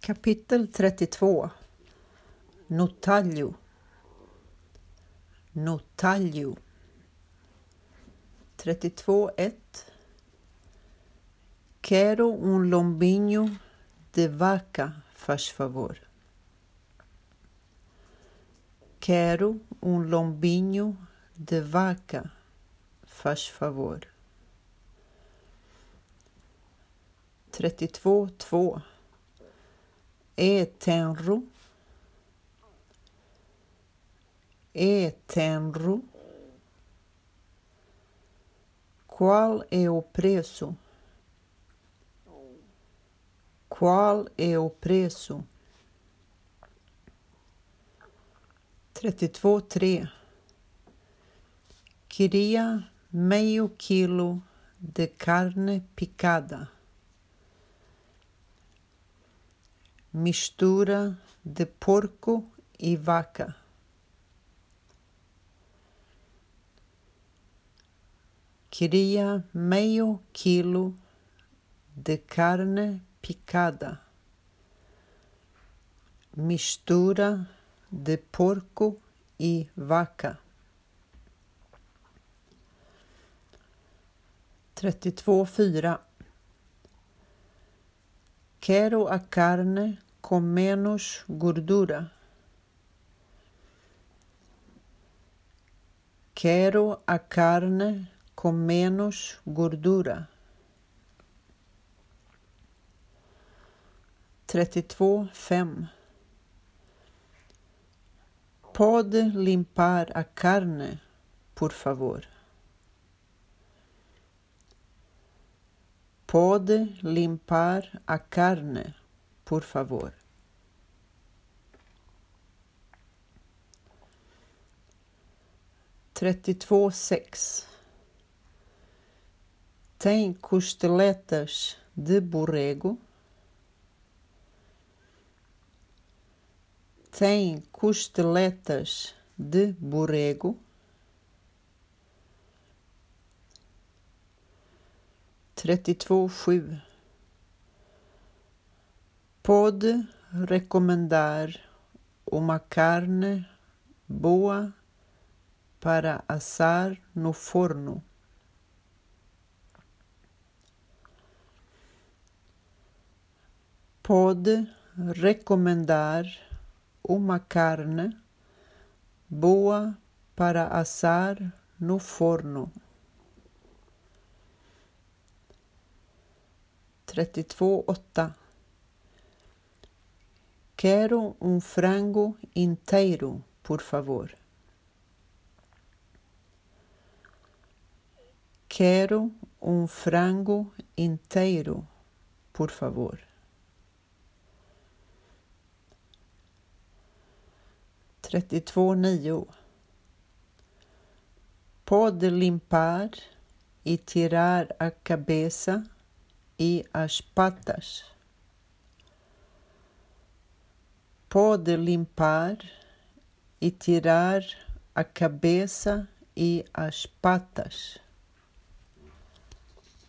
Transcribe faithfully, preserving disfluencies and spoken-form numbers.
Kapitel trettiotvå. Notaglio. Notaglio. trettiotvå ett. Quero un lombinho de vaca, faz favor. Quero un lombinho de vaca, faz favor. trettiotvå två. É tenro. É tenro. Qual é o preço? Qual é o preço? trettiotvå tre. Queria meio quilo de carne picada. Mistura de porco e vaca. Queria meio quilo de carne picada. Mistura de porco e vaca. trettiotvå fyra. Quero a carne com menos gordura. Quero a carne com menos gordura. trettiotvå fem. Pode limpar a carne, por favor. Pode limpar a carne, por favor. trettiotvå sex. Tem costeletas de borrego? Tem costeletas de borrego? trettiotvå sju. Pode recomendar uma carne boa para assar no forno? Pode recomendar uma carne boa para assar no forno? trettiotvå åtta. Quero um frango inteiro, por favor. Quero um frango inteiro, por favor. trettiotvå nio. Pode limpar e tirar a cabeça e as patas. Pode limpar e tirar a cabeça e as patas.